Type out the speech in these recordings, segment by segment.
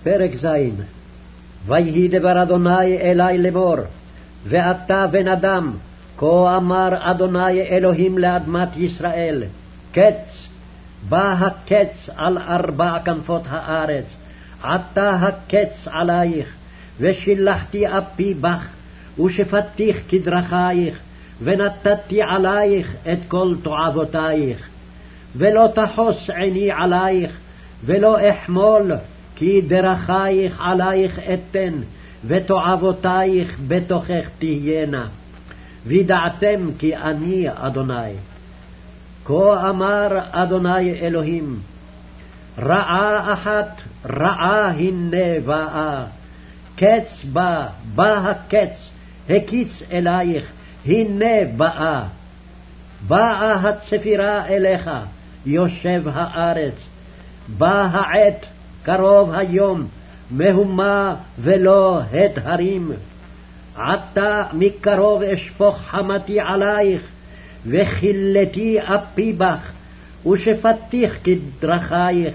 פרק ז'. ויהי דבר אדוני אלי לאמור, ואתה בן אדם, כה אמר אדוני אלוהים לאדמת ישראל, קץ, בא הקץ על 4 כנפות הארץ, עתה הקץ עלייך, ושילחתי אפי בך, ושפתיך כדרכייך, ונתתי עלייך את כל תועבותייך. ולא תחוס עיני עלייך, ולא אחמול, כי דרכייך עלייך אתן, ותועבותייך בתוכך תהיינה. וידעתם כי אני אדוני. כה אמר אדוני אלוהים, רעה אחת, רעה הנה באה, קץ בא, בא הקץ, הקיץ אלייך, הנה באה. באה הצפירה אליך, יושב הארץ, בא העת, קרוב היום, מהומה ולא הד הרים. עתה מקרוב אשפוך חמתי עלייך, וכילתי אפי בך, ושפתיך כדרכייך,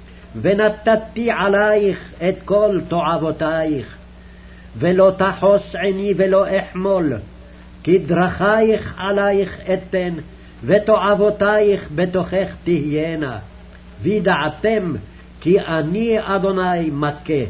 ונתתי עלייך את כל תועבותייך. ולא תחוס עיני ולא אחמול, כי דרכייך עלייך אתן, ותועבותייך בתוכך תהיינה. וידעתם כי אני אדוני מכה.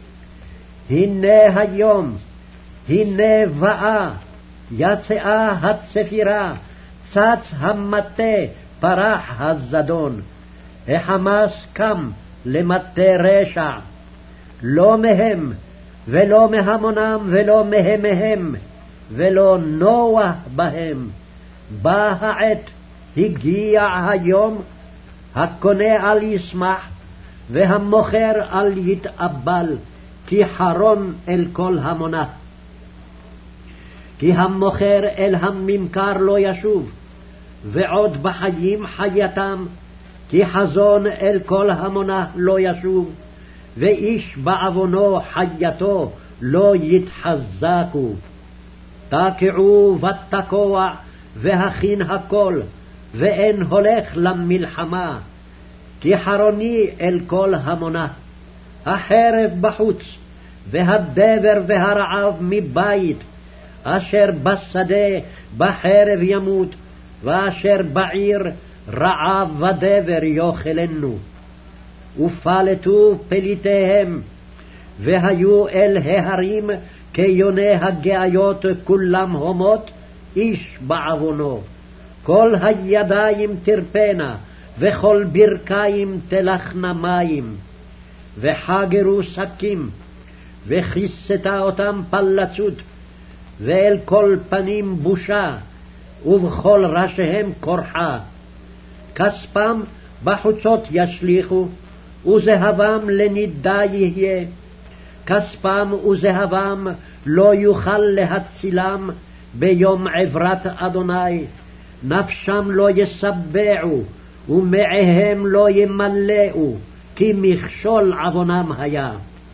הנה היום, הנה באה, יצאה הצפירה, צץ המטה, פרח הזדון. החמאס קם למטה רשע, לא מהם, ולא מהמונם, ולא מהמיהם, ולא נוח בהם. בא העת, הגיע היום, הקונה אל ישמח, והמוכר אל יתאבל, כי חרון אל כל המונה. כי המוכר אל הממכר לא ישוב, ועוד בחיים חייתם, כי חזון אל כל המונה לא ישוב, ואיש בעוונו חייתו לא יתחזקו. תקעו ותקוע, והכין הכל, ואין הולך למלחמה, כי חרוני אל כל המונה. החרב בחוץ, והדבר והרעב מבית, אשר בשדה בחרב ימות, ואשר בעיר רעב ודבר יאכלנו. ופלטו פליטיהם, והיו אל ההרים כיוני הגאיות כולם הומות, איש בעוונו. כל הידיים תרפנה, וכל ברכיים תלכנה מים. וחגרו שקים, וכיסתה אותם פלצות, ואל כל פנים בושה, ובכל ראשיהם קורחה. כספם בחוצות ישליכו, וזהבם לנידה יהיה. כספם וזהבם לא יוכל להצילם ביום עברת אדוני. נפשם לא יסבעו, ומעיהם לא ימלאו, כי מכשול עוונם היה.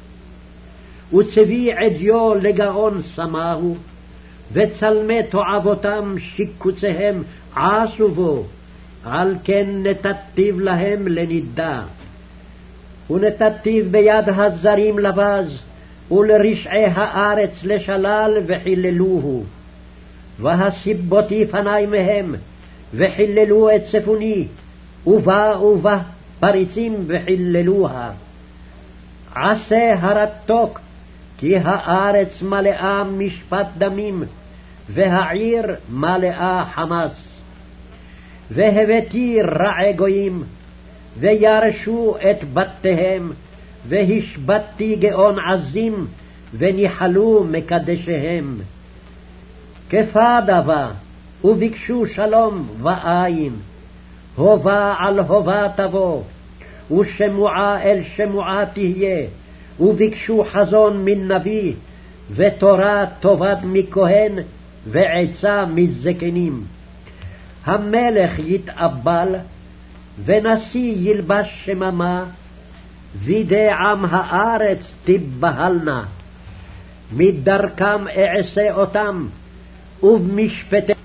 וצבי עדיו לגאון שמו, וצלמי תועבותם שיקוציהם עשו בו, על כן נתתיו להם לנידה. ונתתיו ביד הזרים לבז, ולרשעי הארץ לשלל וחיללוהו. והסיבותי פני מהם, וחיללו את צפוני, ובאו בה פריצים וחיללוה. עשה הרתוק, כי הארץ מלאה משפט דמים, והעיר מלאה חמס. והבאתי רעי גויים, וירשו את בתיהם, והשבתי גאון עזים, וניחלו מקדשיהם. כפה דבה, וביקשו שלום ואין, הובה על הובה תבוא, ושמועה אל שמועה תהיה, וביקשו חזון מן נביא, ותורה תאבד מכהן, ועצה מזקנים. המלך יתאבל, ונשיא ילבש שממה, וידי עם הארץ תבהלנה. מדרכם אעשה אותם, ובמשפטי